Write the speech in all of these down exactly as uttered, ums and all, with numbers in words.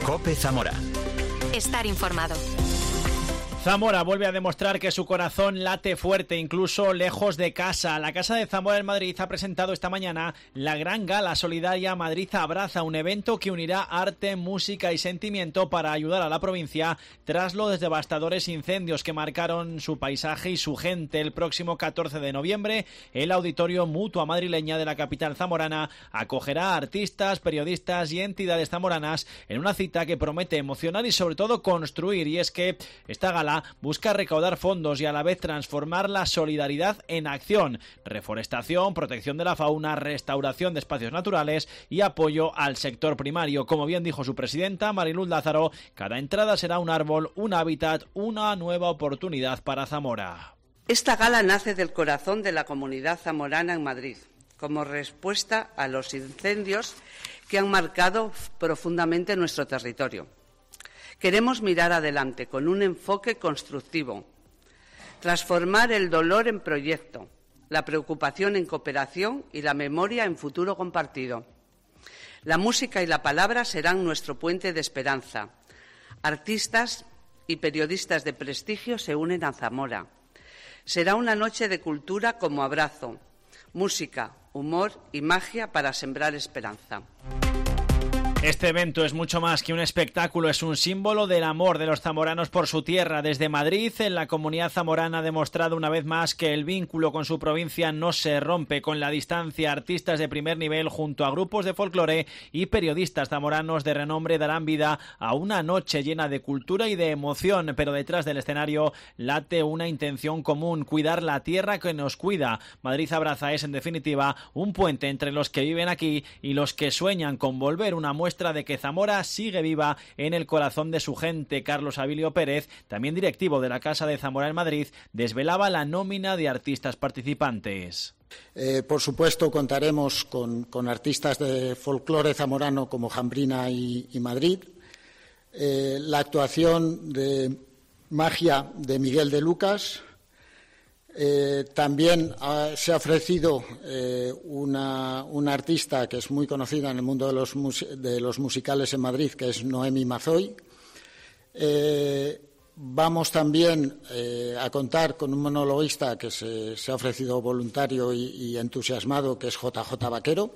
COPE Zamora. Estar informado. Zamora vuelve a demostrar que su corazón late fuerte, incluso lejos de casa. La Casa de Zamora en Madrid ha presentado esta mañana la gran gala solidaria Madrid Abraza, un evento que unirá arte, música y sentimiento para ayudar a la provincia tras los devastadores incendios que marcaron su paisaje y su gente. El próximo catorce de noviembre, el Auditorio Mutua madrileña de la capital zamorana acogerá a artistas, periodistas y entidades zamoranas en una cita que promete emocionar y sobre todo construir. Y es que esta gala busca recaudar fondos y a la vez transformar la solidaridad en acción, reforestación, protección de la fauna, restauración de espacios naturales y apoyo al sector primario. Como bien dijo su presidenta, Mariluz Lázaro, cada entrada será un árbol, un hábitat, una nueva oportunidad para Zamora. Esta gala nace del corazón de la comunidad zamorana en Madrid, como respuesta a los incendios que han marcado profundamente nuestro territorio. Queremos mirar adelante con un enfoque constructivo, transformar el dolor en proyecto, la preocupación en cooperación y la memoria en futuro compartido. La música y la palabra serán nuestro puente de esperanza. Artistas y periodistas de prestigio se unen a Zamora. Será una noche de cultura como abrazo, música, humor y magia para sembrar esperanza. Este evento es mucho más que un espectáculo, es un símbolo del amor de los zamoranos por su tierra. Desde Madrid, en la comunidad zamorana ha demostrado una vez más que el vínculo con su provincia no se rompe con la distancia. Artistas de primer nivel junto a grupos de folclore y periodistas zamoranos de renombre darán vida a una noche llena de cultura y de emoción, pero detrás del escenario late una intención común: cuidar la tierra que nos cuida. Madrid Abraza es, en definitiva, un puente entre los que viven aquí y los que sueñan con volver, una muestra de que Zamora sigue viva en el corazón de su gente. Carlos Abilio Pérez, también directivo de la Casa de Zamora en Madrid, desvelaba la nómina de artistas participantes. Eh, por supuesto, contaremos con, con artistas de folclore zamorano como Jambrina y, y Madrid, eh, la actuación de Magia de Miguel de Lucas. Eh, también ha, se ha ofrecido eh, una, una artista que es muy conocida en el mundo de los, mus, de los musicales en Madrid, que es Noemi Mazoy. Eh, vamos también eh, a contar con un monologuista que se, se ha ofrecido voluntario y, y entusiasmado, que es J J Vaquero.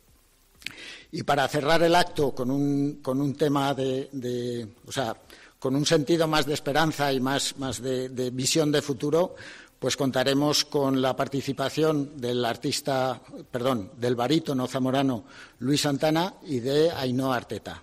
Y para cerrar el acto con un, con un tema de, de, o sea, con un sentido más de esperanza y más, más de, de visión de futuro, pues contaremos con la participación del artista, perdón, del barítono zamorano Luis Santana y de Ainhoa Arteta.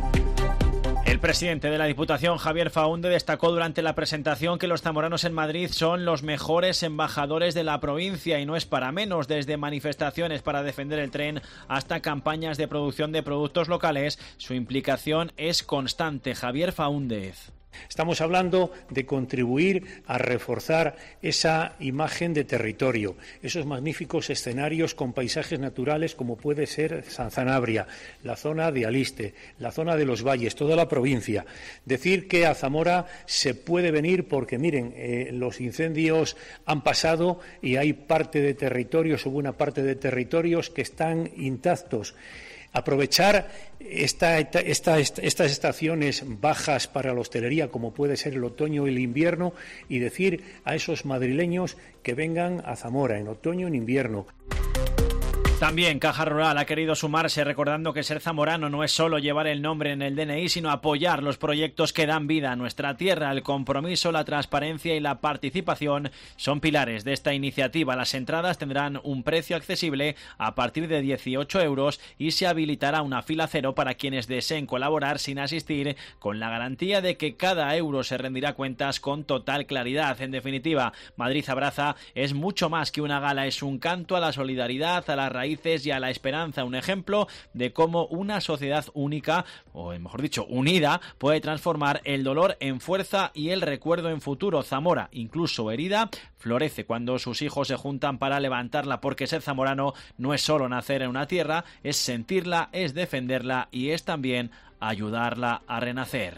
El presidente de la Diputación, Javier Faúnde, destacó durante la presentación que los zamoranos en Madrid son los mejores embajadores de la provincia y no es para menos. Desde manifestaciones para defender el tren hasta campañas de producción de productos locales, su implicación es constante. Javier Faúndez. Estamos hablando de contribuir a reforzar esa imagen de territorio, esos magníficos escenarios con paisajes naturales como puede ser San Zanabria, la zona de Aliste, la zona de los valles, toda la provincia. Decir que a Zamora se puede venir porque, miren, eh, los incendios han pasado y hay parte de territorios o buena parte de territorios que están intactos. Aprovechar esta, esta, esta, estas estaciones bajas para la hostelería, como puede ser el otoño y el invierno, y decir a esos madrileños que vengan a Zamora en otoño y en invierno. También Caja Rural ha querido sumarse, recordando que ser zamorano no es solo llevar el nombre en el D N I, sino apoyar los proyectos que dan vida a nuestra tierra. El compromiso, la transparencia y la participación son pilares de esta iniciativa. Las entradas tendrán un precio accesible a partir de dieciocho euros y se habilitará una fila cero para quienes deseen colaborar sin asistir, con la garantía de que cada euro se rendirá cuentas con total claridad. En definitiva, Madrid Abraza es mucho más que una gala, es un canto a la solidaridad, a las raíces y a la esperanza, un ejemplo de cómo una sociedad única, o mejor dicho, unida, puede transformar el dolor en fuerza y el recuerdo en futuro. Zamora, incluso herida, florece cuando sus hijos se juntan para levantarla, porque ser zamorano no es solo nacer en una tierra, es sentirla, es defenderla y es también ayudarla a renacer.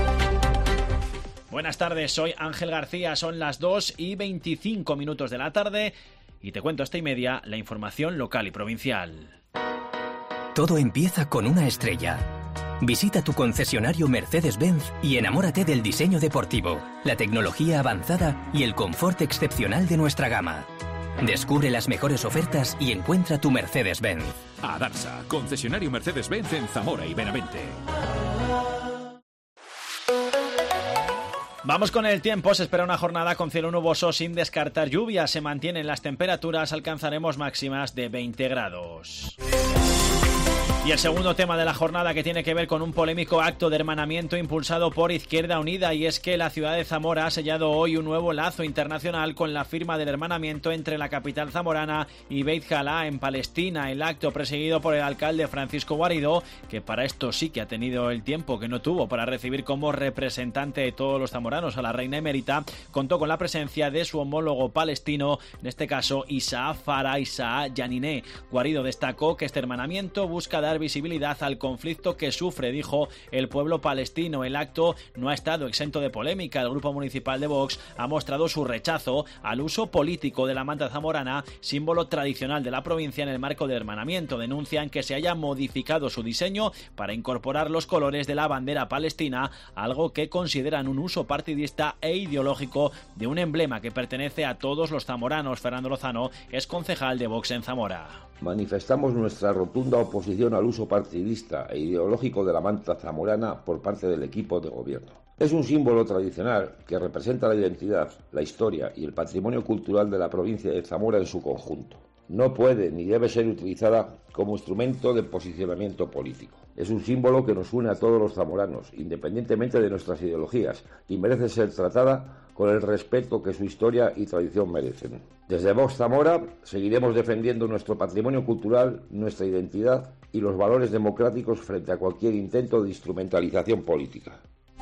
Buenas tardes, soy Ángel García, son las dos y veinticinco minutos de la tarde y te cuento hasta y media la información local y provincial. Todo empieza con una estrella. Visita tu concesionario Mercedes-Benz y enamórate del diseño deportivo, la tecnología avanzada y el confort excepcional de nuestra gama. Descubre las mejores ofertas y encuentra tu Mercedes-Benz. Adarsa, concesionario Mercedes-Benz en Zamora y Benavente. Vamos con el tiempo. Se espera una jornada con cielo nuboso sin descartar lluvia. Se mantienen las temperaturas, alcanzaremos máximas de veinte grados. Y el segundo tema de la jornada, que tiene que ver con un polémico acto de hermanamiento impulsado por Izquierda Unida, y es que la ciudad de Zamora ha sellado hoy un nuevo lazo internacional con la firma del hermanamiento entre la capital zamorana y Beit Jalá en Palestina. El acto, presidido por el alcalde Francisco Guaridó, que para esto sí que ha tenido el tiempo que no tuvo para recibir como representante de todos los zamoranos a la reina emérita, contó con la presencia de su homólogo palestino, en este caso Isaac Farah Isaac Yaniné. Guaridó destacó que este hermanamiento busca dar visibilidad al conflicto que sufre, dijo, el pueblo palestino. El acto no ha estado exento de polémica. El grupo municipal de Vox ha mostrado su rechazo al uso político de la manta zamorana, símbolo tradicional de la provincia, en el marco del hermanamiento. Denuncian que se haya modificado su diseño para incorporar los colores de la bandera palestina, algo que consideran un uso partidista e ideológico de un emblema que pertenece a todos los zamoranos. Fernando Lozano es concejal de Vox en Zamora. Manifestamos nuestra rotunda oposición al uso partidista e ideológico de la manta zamorana por parte del equipo de gobierno. Es un símbolo tradicional que representa la identidad, la historia y el patrimonio cultural de la provincia de Zamora en su conjunto. No puede ni debe ser utilizada como instrumento de posicionamiento político. Es un símbolo que nos une a todos los zamoranos, independientemente de nuestras ideologías, y merece ser tratada con el respeto que su historia y tradición merecen. Desde Vox Zamora seguiremos defendiendo nuestro patrimonio cultural, nuestra identidad y los valores democráticos frente a cualquier intento de instrumentalización política.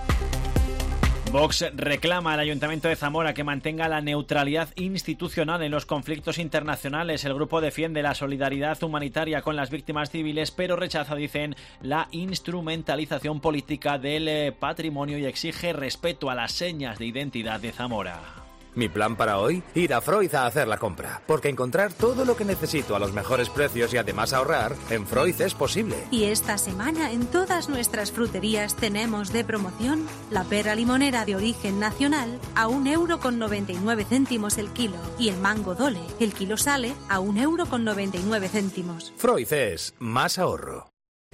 Vox reclama al Ayuntamiento de Zamora que mantenga la neutralidad institucional en los conflictos internacionales. El grupo defiende la solidaridad humanitaria con las víctimas civiles, pero rechaza, dicen, la instrumentalización política del patrimonio y exige respeto a las señas de identidad de Zamora. Mi plan para hoy, ir a Freud a hacer la compra, porque encontrar todo lo que necesito a los mejores precios y además ahorrar, en Freud es posible. Y esta semana en todas nuestras fruterías tenemos de promoción la pera limonera de origen nacional a un euro con noventa y nueve céntimos el kilo, y el mango dole, el kilo sale a un euro con noventa y nueve céntimos. Freud es más ahorro.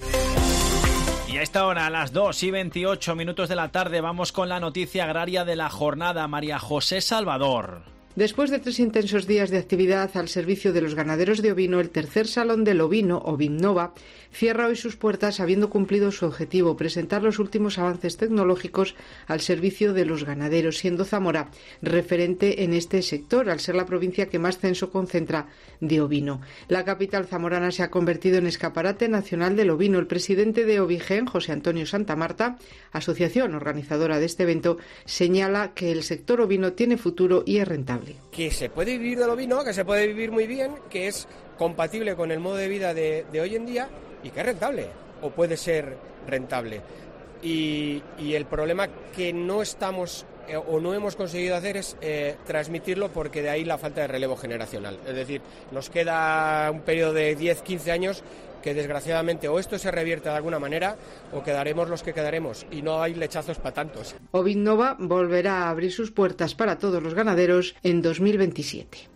Y a esta hora, a las dos y veintiocho minutos de la tarde, vamos con la noticia agraria de la jornada. María José Salvador. Después de tres intensos días de actividad al servicio de los ganaderos de ovino, el tercer Salón del Ovino, Ovinnova, cierra hoy sus puertas habiendo cumplido su objetivo, presentar los últimos avances tecnológicos al servicio de los ganaderos, siendo Zamora referente en este sector, al ser la provincia que más censo concentra de ovino. La capital zamorana se ha convertido en escaparate nacional del ovino. El presidente de Ovigen, José Antonio Santamarta, asociación organizadora de este evento, señala que el sector ovino tiene futuro y es rentable. Que se puede vivir del ovino, que se puede vivir muy bien, que es compatible con el modo de vida de, de hoy en día y que es rentable, o puede ser rentable. Y, y el problema que no estamos eh, o no hemos conseguido hacer es eh, transmitirlo, porque de ahí la falta de relevo generacional. Es decir, nos queda un periodo de diez a quince años que desgraciadamente o esto se revierte de alguna manera o quedaremos los que quedaremos, y no hay lechazos para tantos. Ovinnova volverá a abrir sus puertas para todos los ganaderos en dos mil veintisiete.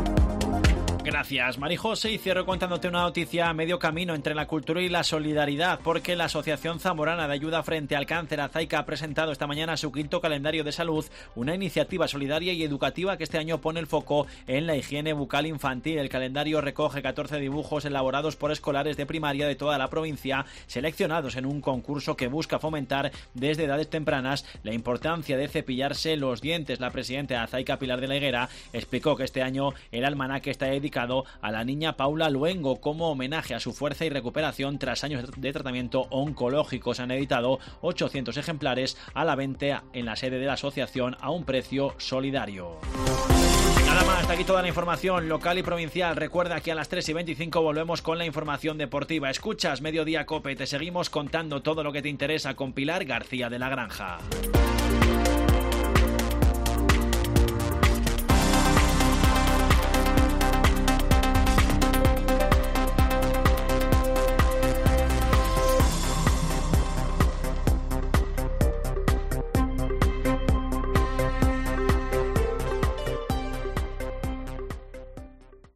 Gracias, Marijose, y cierro contándote una noticia a medio camino entre la cultura y la solidaridad, porque la Asociación Zamorana de Ayuda Frente al Cáncer, AZAICA, ha presentado esta mañana su quinto calendario de salud, una iniciativa solidaria y educativa que este año pone el foco en la higiene bucal infantil. El calendario recoge catorce dibujos elaborados por escolares de primaria de toda la provincia, seleccionados en un concurso que busca fomentar desde edades tempranas la importancia de cepillarse los dientes. La presidenta de AZAICA, Pilar de la Higuera, explicó que este año el almanaque está dedicado a la niña Paula Luengo como homenaje a su fuerza y recuperación tras años de tratamiento oncológico. Se han editado ochocientos ejemplares a la venta en la sede de la asociación a un precio solidario. Nada más, hasta aquí toda la información local y provincial. Recuerda que a las tres y veinticinco volvemos con la información deportiva. Escuchas Mediodía Cope, te seguimos contando todo lo que te interesa con Pilar García de la Granja.